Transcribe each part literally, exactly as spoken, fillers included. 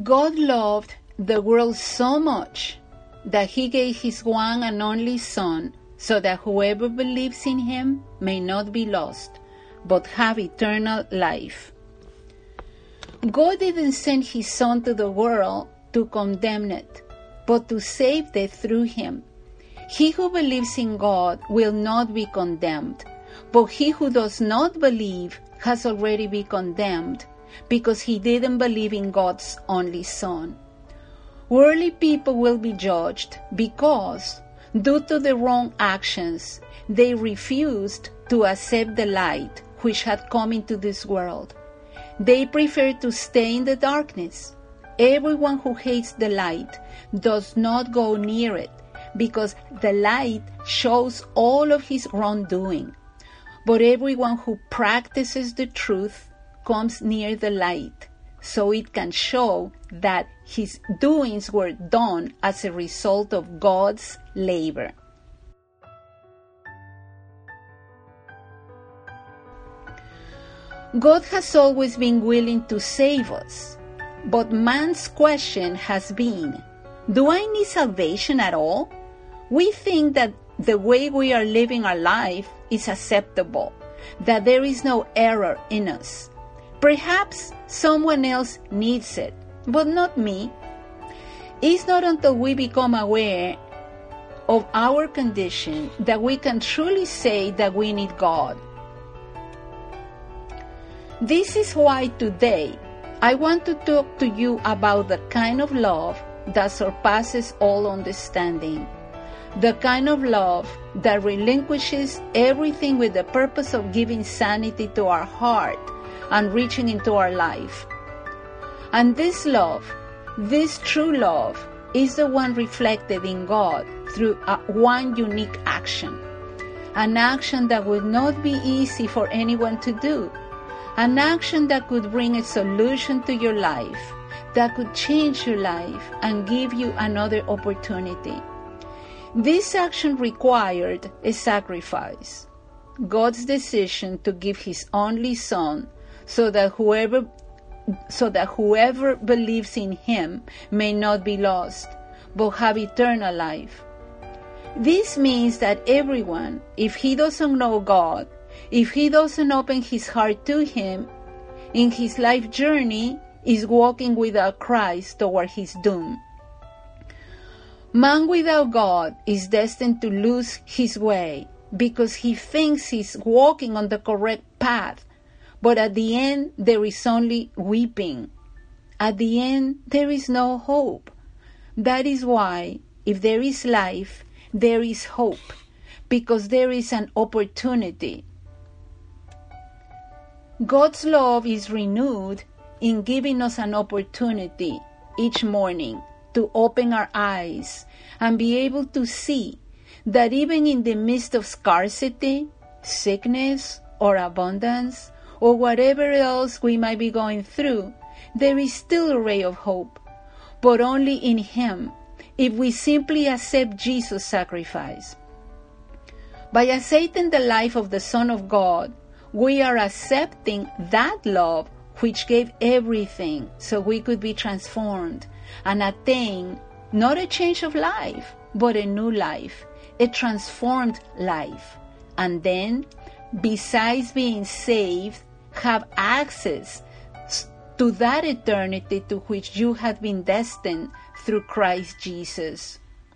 God loved the world so much that he gave his one and only Son, so that whoever believes in him may not be lost, but have eternal life. God didn't send his Son to the world to condemn it, but to save it through him. He who believes in God will not be condemned, but he who does not believe has already been condemned, because he didn't believe in God's only Son. Worldly people will be judged because, due to their wrong actions, they refused to accept the light which had come into this world. They prefer to stay in the darkness. Everyone who hates the light does not go near it, because the light shows all of his wrongdoing. But everyone who practices the truth comes near the light, so it can show that his doings were done as a result of God's labor. God has always been willing to save us, but man's question has been, do I need salvation at all? We think that the way we are living our life is acceptable, that there is no error in us. Perhaps someone else needs it, but not me. It's not until we become aware of our condition that we can truly say that we need God. This is why today I want to talk to you about the kind of love that surpasses all understanding. The kind of love that relinquishes everything with the purpose of giving sanity to our heart and reaching into our life. And this love, this true love, is the one reflected in God through a, one unique action. An action that would not be easy for anyone to do. An action that could bring a solution to your life, that could change your life and give you another opportunity. This action required a sacrifice. God's decision to give his only Son so that whoever so that whoever believes in him may not be lost, but have eternal life. This means that everyone, if he doesn't know God, if he doesn't open his heart to him, in his life journey, is walking without Christ toward his doom. Man without God is destined to lose his way because he thinks he's walking on the correct path, but at the end there is only weeping. At the end there is no hope. That is why, if there is life, there is hope, because there is an opportunity. God's love is renewed in giving us an opportunity each morning to open our eyes and be able to see that even in the midst of scarcity, sickness, or abundance, or whatever else we might be going through, there is still a ray of hope, but only in him, if we simply accept Jesus' sacrifice. By accepting the life of the Son of God, we are accepting that love which gave everything so we could be transformed and attain not a change of life, but a new life, a transformed life. And then, besides being saved, have access to that eternity to which you have been destined through Christ Jesus.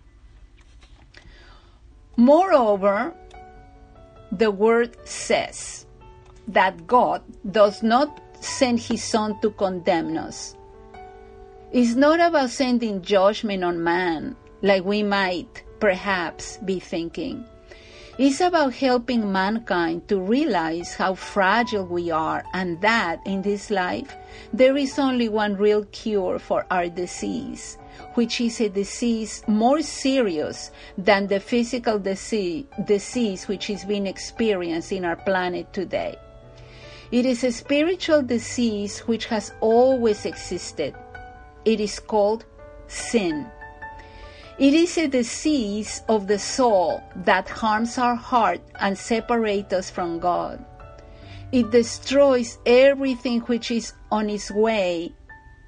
Moreover, the word says that God does not send his Son to condemn us. It's not about sending judgment on man, like we might perhaps be thinking. It's about helping mankind to realize how fragile we are, and that in this life there is only one real cure for our disease, which is a disease more serious than the physical disease, disease which is being experienced in our planet today. It is a spiritual disease which has always existed. It is called sin. It is a disease of the soul that harms our heart and separates us from God. It destroys everything which is on its way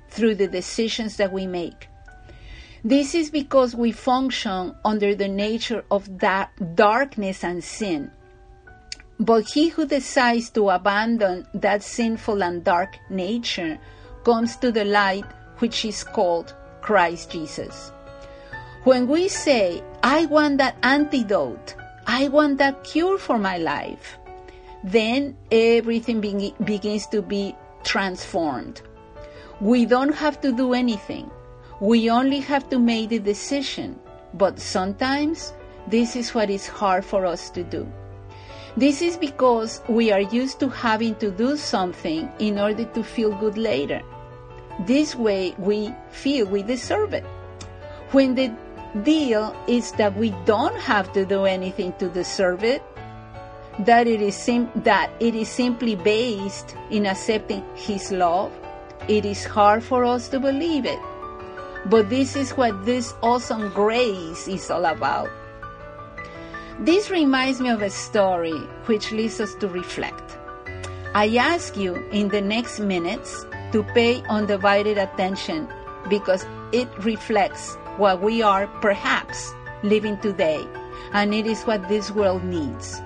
through the decisions that we make. This is because we function under the nature of that darkness and sin. But he who decides to abandon that sinful and dark nature comes to the light, which is called Christ Jesus. When we say, I want that antidote, I want that cure for my life, then everything be- begins to be transformed. We don't have to do anything. We only have to make the decision. But sometimes this is what is hard for us to do. This is because we are used to having to do something in order to feel good later. This way we feel we deserve it. When the deal is that we don't have to do anything to deserve it, that it is sim- that it is simply based in accepting His love, it is hard for us to believe it. But this is what this awesome grace is all about. This reminds me of a story which leads us to reflect. I ask you in the next minutes to pay undivided attention because it reflects what we are perhaps living today, and it is what this world needs.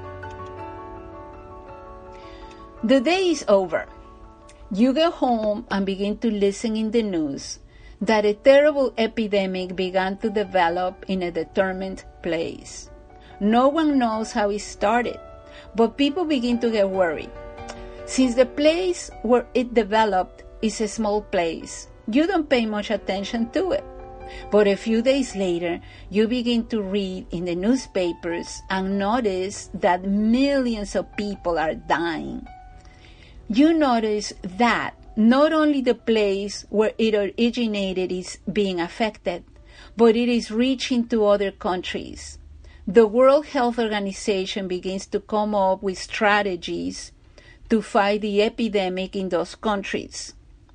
The day is over. You go home and begin to listen in the news that a terrible epidemic began to develop in a determined place. No one knows how it started, but people begin to get worried. Since the place where it developed is a small place, you don't pay much attention to it. But a few days later, you begin to read in the newspapers and notice that millions of people are dying. You notice that not only the place where it originated is being affected, but it is reaching to other countries. The World Health Organization begins to come up with strategies to fight the epidemic in those countries.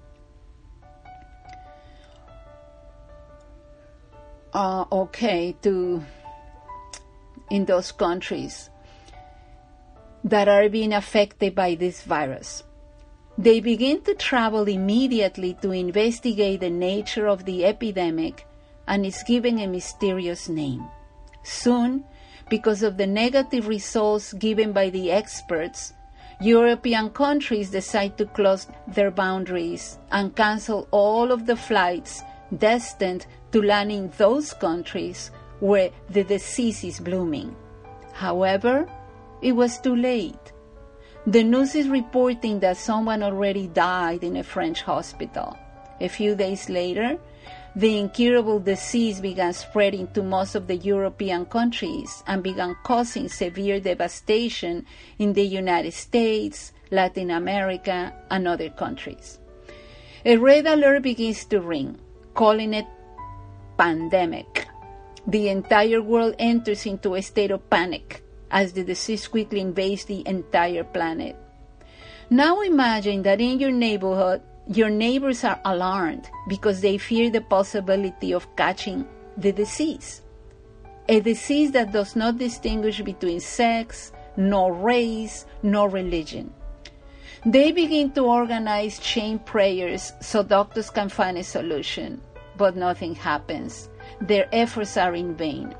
Uh, okay, to in those countries that are being affected by this virus. They begin to travel immediately to investigate the nature of the epidemic, and is given a mysterious name. Soon, because of the negative results given by the experts, European countries decide to close their boundaries and cancel all of the flights destined to land in those countries where the disease is blooming. However, it was too late. The news is reporting that someone already died in a French hospital. A few days later, the incurable disease began spreading to most of the European countries and began causing severe devastation in the United States, Latin America, and other countries. A red alert begins to ring, calling it pandemic. The entire world enters into a state of panic as the disease quickly invades the entire planet. Now imagine that in your neighborhood, your neighbors are alarmed because they fear the possibility of catching the disease. A disease that does not distinguish between sex, nor race, nor religion. They begin to organize chain prayers so doctors can find a solution, but nothing happens. Their efforts are in vain.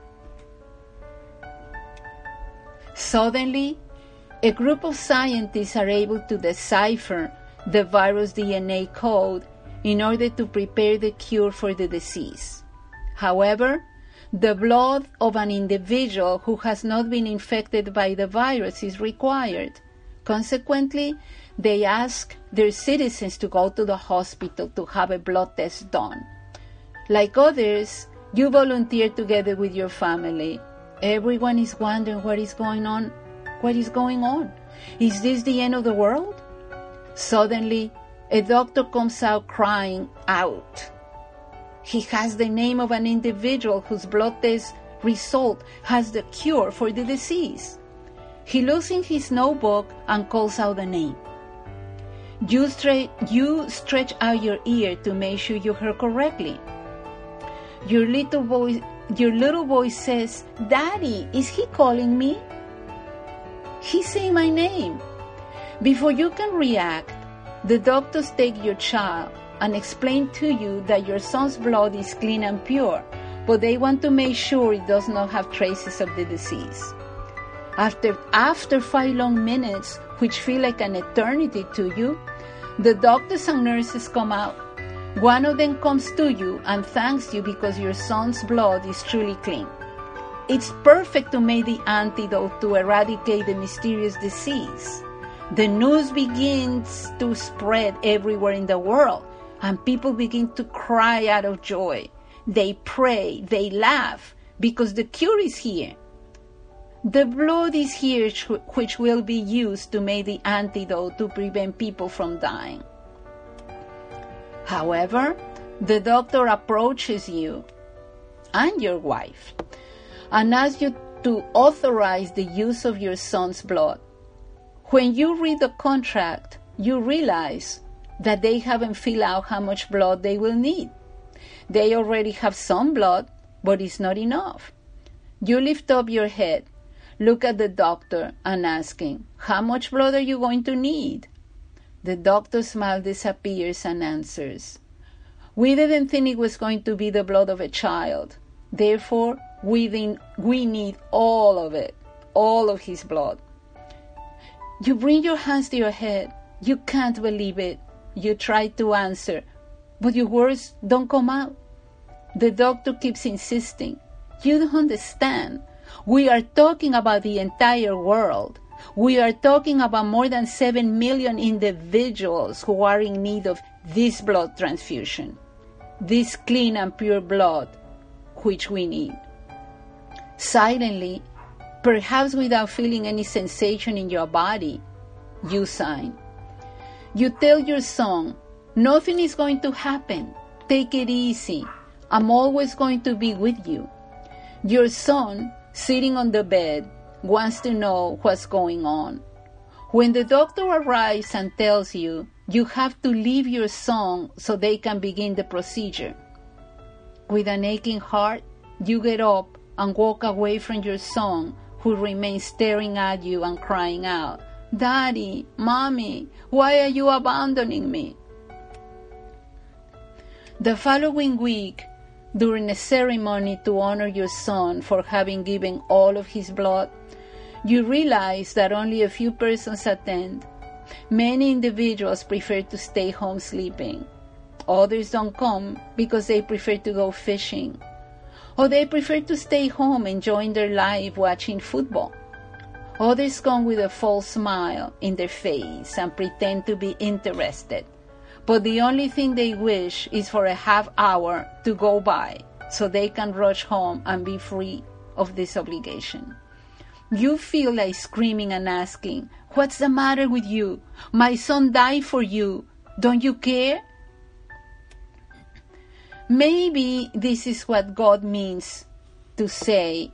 Suddenly, a group of scientists are able to decipher the virus D N A code in order to prepare the cure for the disease. However, the blood of an individual who has not been infected by the virus is required. Consequently, they ask their citizens to go to the hospital to have a blood test done. Like others, you volunteer together with your family. Everyone is wondering what is going on. What is going on? Is this the end of the world? Suddenly, a doctor comes out crying out. He has the name of an individual whose blood test result has the cure for the disease. He looks in his notebook and calls out the name. You, stre- you stretch out your ear to make sure you heard correctly. Your little boy, your little boy says, "Daddy, is he calling me?" He's saying my name. Before you can react, the doctors take your child and explain to you that your son's blood is clean and pure, but they want to make sure it does not have traces of the disease. After, after five long minutes, which feel like an eternity to you, the doctors and nurses come out. One of them comes to you and thanks you because your son's blood is truly clean. It's perfect to make the antidote to eradicate the mysterious disease. The news begins to spread everywhere in the world, and people begin to cry out of joy. They pray, they laugh, because the cure is here. The blood is here, which will be used to make the antidote to prevent people from dying. However, the doctor approaches you and your wife and asks you to authorize the use of your son's blood. When you read the contract, you realize that they haven't filled out how much blood they will need. They already have some blood, but it's not enough. You lift up your head, look at the doctor, and ask him, how much blood are you going to need? The doctor's smile disappears and answers, we didn't think it was going to be the blood of a child. Therefore, we, didn't, we need all of it, all of his blood. You bring your hands to your head. You can't believe it. You try to answer, but your words don't come out. The doctor keeps insisting, you don't understand. We are talking about the entire world. We are talking about more than seven million individuals who are in need of this blood transfusion, this clean and pure blood, which we need. Silently, perhaps without feeling any sensation in your body, you sign. You tell your son, nothing is going to happen. Take it easy. I'm always going to be with you. Your son, sitting on the bed, wants to know what's going on. When the doctor arrives and tells you, you have to leave your son so they can begin the procedure. With an aching heart, you get up and walk away from your son, who remains staring at you and crying out, Daddy, Mommy, why are you abandoning me? The following week, during a ceremony to honor your son for having given all of his blood, you realize that only a few persons attend. Many individuals prefer to stay home sleeping. Others don't come because they prefer to go fishing. Or they prefer to stay home enjoying their life watching football. Others come with a false smile in their face and pretend to be interested. But the only thing they wish is for a half hour to go by so they can rush home and be free of this obligation. You feel like screaming and asking, what's the matter with you? My son died for you. Don't you care? Maybe this is what God means to say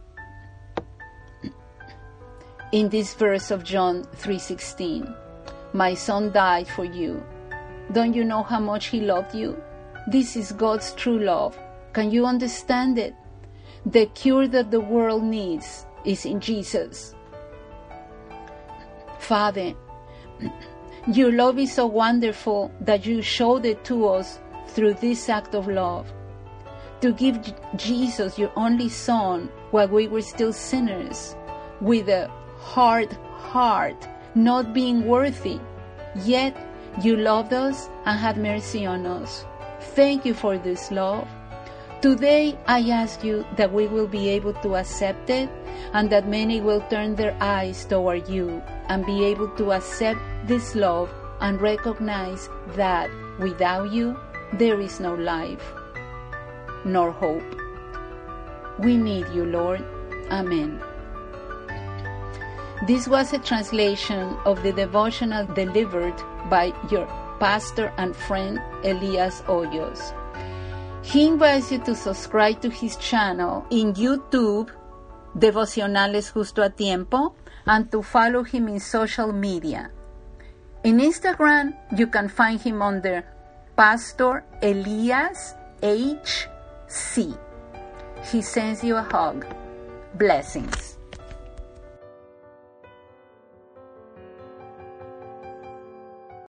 in this verse of John three sixteen. My son died for you. Don't you know how much he loved you? This is God's true love. Can you understand it? The cure that the world needs is in Jesus. Father, your love is so wonderful that you showed it to us through this act of love. To give Jesus, your only Son, while we were still sinners, with a hard heart, not being worthy, yet you loved us and had mercy on us. Thank you for this love. Today, I ask you that we will be able to accept it and that many will turn their eyes toward you and be able to accept this love and recognize that without you, there is no life nor hope. We need you, Lord. Amen. This was a translation of the devotional delivered by your pastor and friend Elias Hoyos. He invites you to subscribe to his channel in YouTube, Devocionales Justo a Tiempo, and to follow him in social media. In Instagram, you can find him under Pastor Elias H C. He sends you a hug. Blessings.